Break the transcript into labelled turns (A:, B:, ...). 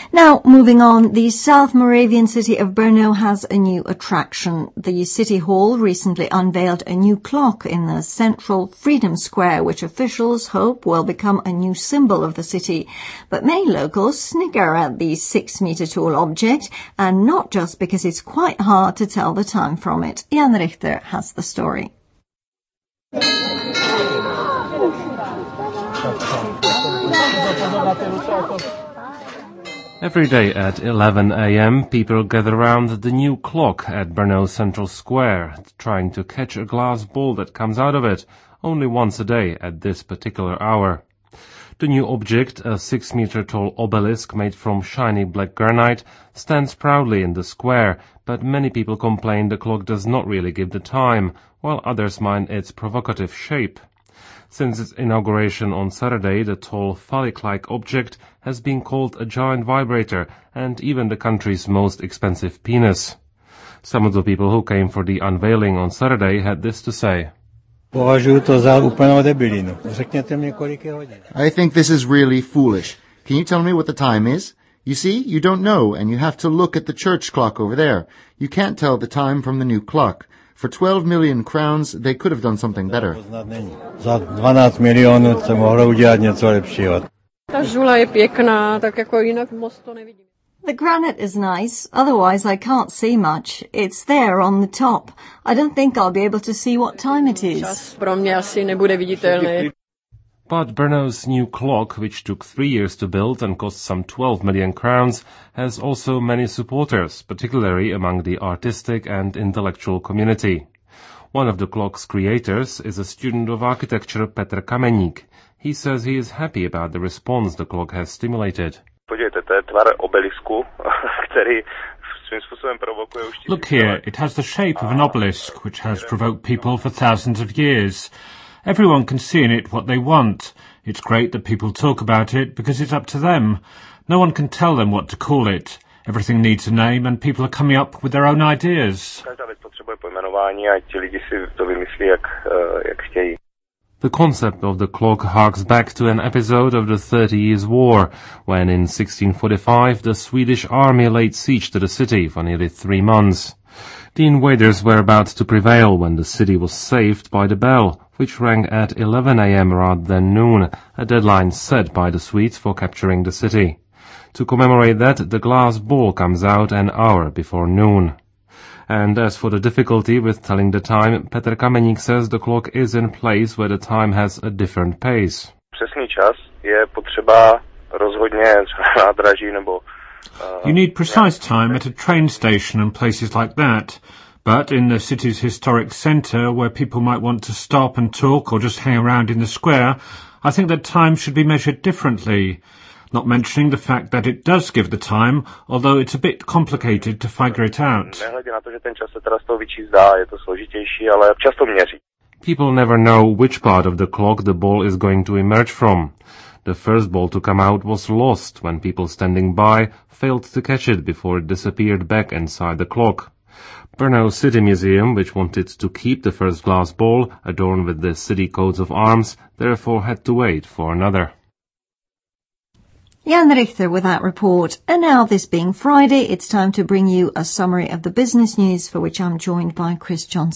A: Now, moving on, the South Moravian city of Brno has a new attraction. The City Hall recently unveiled a new clock in the central Freedom Square, which officials hope will become a new symbol of the city. But many locals snicker at the 6-meter-tall object, and not just because it's quite hard to tell the time from it. Jan Richter has the story.
B: Every day at 11 a.m. people gather around the new clock at Brno Central Square, trying to catch a glass ball that comes out of it, only once a day at this particular hour. The new object, a 6-meter-tall obelisk made from shiny black granite, stands proudly in the square, but many people complain the clock does not really give the time, while others mind its provocative shape. Since its inauguration on Saturday, the tall phallic-like object has been called a giant vibrator and even the country's most expensive penis. Some of the people who came for the unveiling on Saturday had this to say.
C: I
D: think this is really foolish. Can you tell me what the time is? You see, you don't know, and you have to look at the church clock over there. You can't tell the time from the new clock. For 12 million crowns, they could have done something better.
A: The granite is nice, otherwise I can't see much. It's there on the top. I don't think I'll be able to see what time it is.
B: But Brno's new clock, which took 3 years to build and cost some 12 million crowns, has also many supporters, particularly among the artistic and intellectual community. One of the clock's creators is a student of architecture, Petr Kameník. He says he is happy about the response the clock has stimulated.
E: Look here, it has the shape of an obelisk, which has provoked people for thousands of years. Everyone can see in it what they want. It's great that people talk about it because it's up to them. No one can tell them what to call it. Everything needs a name and people are coming up with their own ideas.
B: The concept of the clock harks back to an episode of the 30 Years' War, when in 1645 the Swedish army laid siege to the city for nearly 3 months. The invaders were about to prevail when the city was saved by the bell, which rang at 11 a.m. rather than noon, a deadline set by the Swedes for capturing the city. To commemorate that, the glass ball comes out an hour before noon. And as for the difficulty with telling the time, Petr Kameník says the clock is in place where the time has a different pace.
E: You need precise time at a train station and places like that. But in the city's historic centre, where people might want to stop and talk or just hang around in the square, I think that time should be measured differently. Not mentioning the fact that it does give the time, although it's a bit complicated to figure it out.
B: People never know which part of the clock the ball is going to emerge from. The first ball to come out was lost when people standing by failed to catch it before it disappeared back inside the clock. Brno City Museum, which wanted to keep the first glass ball adorned with the city coats of arms, therefore had to wait for another.
A: Jan Richter with that report. And now, this being Friday, it's time to bring you a summary of the business news, for which I'm joined by Chris Johnson.